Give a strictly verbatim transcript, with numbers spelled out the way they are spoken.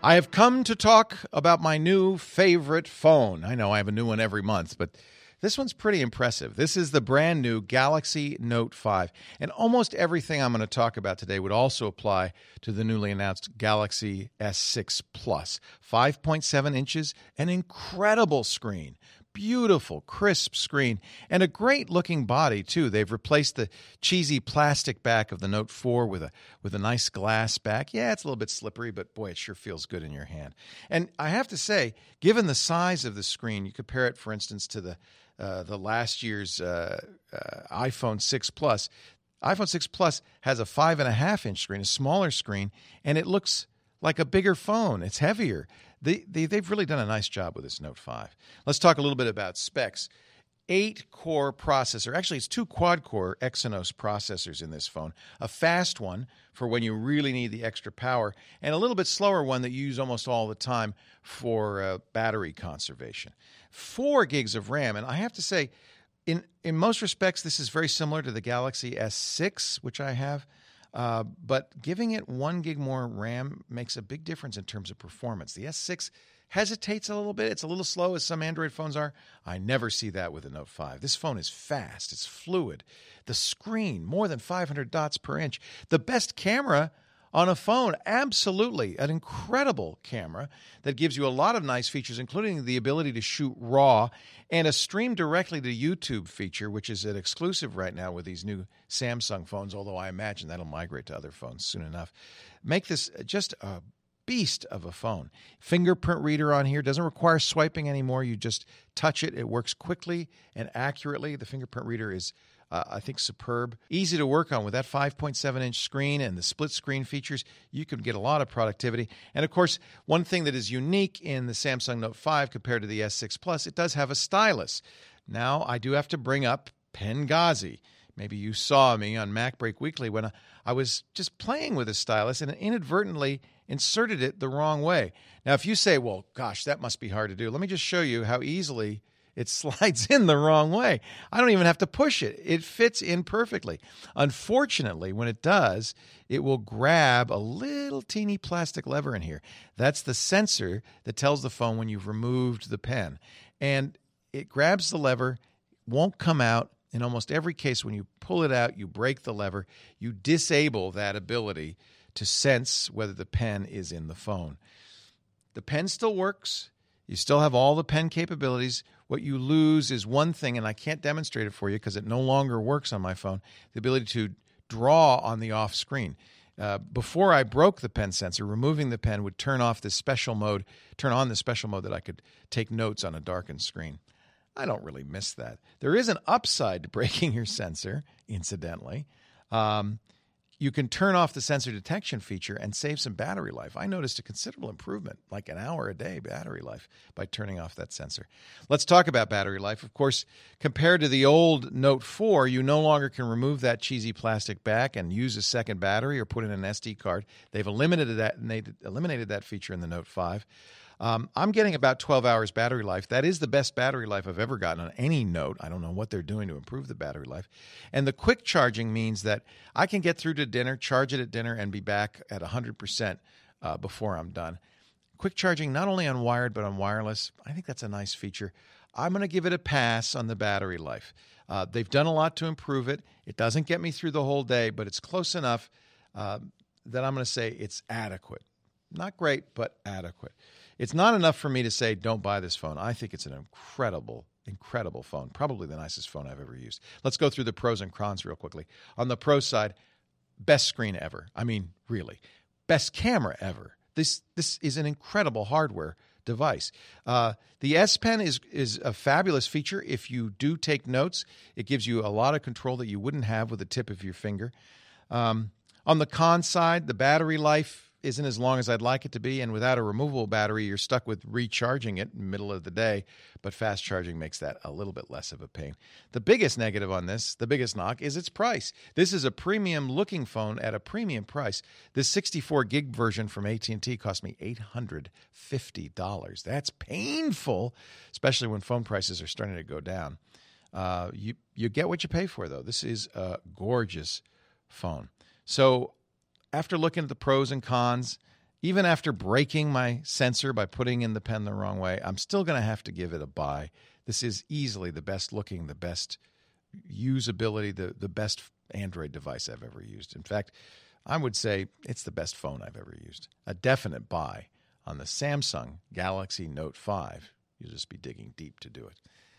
I have come to talk about my new favorite phone. I know I have a new one every month, but this one's pretty impressive. This is the brand new Galaxy Note five. And almost everything I'm going to talk about today would also apply to the newly announced Galaxy S six Plus. five point seven inches, an incredible screen. Beautiful, crisp screen, and a great-looking body, too. They've replaced the cheesy plastic back of the Note four with a with a nice glass back. Yeah, it's a little bit slippery, but boy, it sure feels good in your hand. And I have to say, given the size of the screen, you compare it, for instance, to the uh, the last year's uh, uh, iPhone six Plus. iPhone six Plus has a five and a half inch screen, a smaller screen, and it looks like a bigger phone. It's heavier. They, they, they've really done a nice job with this Note five. Let's talk a little bit about specs. Eight-core processor. Actually, it's two quad-core Exynos processors in this phone. A fast one for when you really need the extra power, and a little bit slower one that you use almost all the time for uh, battery conservation. Four gigs of RAM, and I have to say, in, in most respects, this is very similar to the Galaxy S six, which I have. Uh, but giving it one gig more RAM makes a big difference in terms of performance. The S six hesitates a little bit. It's a little slow, as some Android phones are. I never see that with the Note five. This phone is fast. It's fluid. The screen, more than five hundred dots per inch. The best camera on a phone, absolutely. An incredible camera that gives you a lot of nice features, including the ability to shoot RAW and a stream directly to YouTube feature, which is an exclusive right now with these new Samsung phones, although I imagine that'll migrate to other phones soon enough. Make this just a beast of a phone. Fingerprint reader on here. Doesn't require swiping anymore. You just touch it. It works quickly and accurately. The fingerprint reader is Uh, I think superb. Easy to work on with that five point seven inch screen and the split screen features. You can get a lot of productivity. And of course, one thing that is unique in the Samsung Note five compared to the S six Plus, it does have a stylus. Now, I do have to bring up Pengazi. Maybe you saw me on MacBreak Weekly when I was just playing with a stylus and inadvertently inserted it the wrong way. Now, if you say, well, gosh, that must be hard to do, let me just show you how easily it slides in the wrong way. I don't even have to push it. It fits in perfectly. Unfortunately, when it does, it will grab a little teeny plastic lever in here. That's the sensor that tells the phone when you've removed the pen. And it grabs the lever, won't come out. In almost every case, when you pull it out, you break the lever, you disable that ability to sense whether the pen is in the phone. The pen still works. You still have all the pen capabilities. What you lose is one thing, and I can't demonstrate it for you because it no longer works on my phone, the ability to draw on the off screen. Uh, before I broke the pen sensor, removing the pen would turn off this special mode, turn on the special mode that I could take notes on a darkened screen. I don't really miss that. There is an upside to breaking your sensor, incidentally. Um, You can turn off the sensor detection feature and save some battery life. I noticed a considerable improvement, like an hour a day battery life, by turning off that sensor. Let's talk about battery life. Of course, compared to the old Note four, you no longer can remove that cheesy plastic back and use a second battery or put in an S D card. They've eliminated that, and they eliminated that feature in the Note five. Um, I'm getting about twelve hours battery life. That is the best battery life I've ever gotten on any Note. I don't know what they're doing to improve the battery life. And the quick charging means that I can get through to dinner, charge it at dinner, and be back at one hundred percent uh, before I'm done. Quick charging, not only on wired but on wireless, I think that's a nice feature. I'm going to give it a pass on the battery life. Uh, they've done a lot to improve it. It doesn't get me through the whole day, but it's close enough uh, that I'm going to say it's adequate. Not great, but adequate. It's not enough for me to say, don't buy this phone. I think it's an incredible, incredible phone. Probably the nicest phone I've ever used. Let's go through the pros and cons real quickly. On the pro side, best screen ever. I mean, really. Best camera ever. This this is an incredible hardware device. Uh, the S Pen is, is a fabulous feature. If you do take notes, it gives you a lot of control that you wouldn't have with the tip of your finger. Um, on the con side, the battery life isn't as long as I'd like it to be, and without a removable battery, you're stuck with recharging it in the middle of the day, but fast charging makes that a little bit less of a pain. The biggest negative on this, the biggest knock, is its price. This is a premium-looking phone at a premium price. This sixty-four gig version from A T and T cost me eight hundred fifty dollars. That's painful, especially when phone prices are starting to go down. Uh, you, you get what you pay for, though. This is a gorgeous phone. So after looking at the pros and cons, Even after breaking my sensor by putting in the pen the wrong way, I'm still going to have to give it a buy. This is easily the best looking, the best usability, the, the best Android device I've ever used. In fact, I would say it's the best phone I've ever used. A definite buy on the Samsung Galaxy Note five. You'll just be digging deep to do it.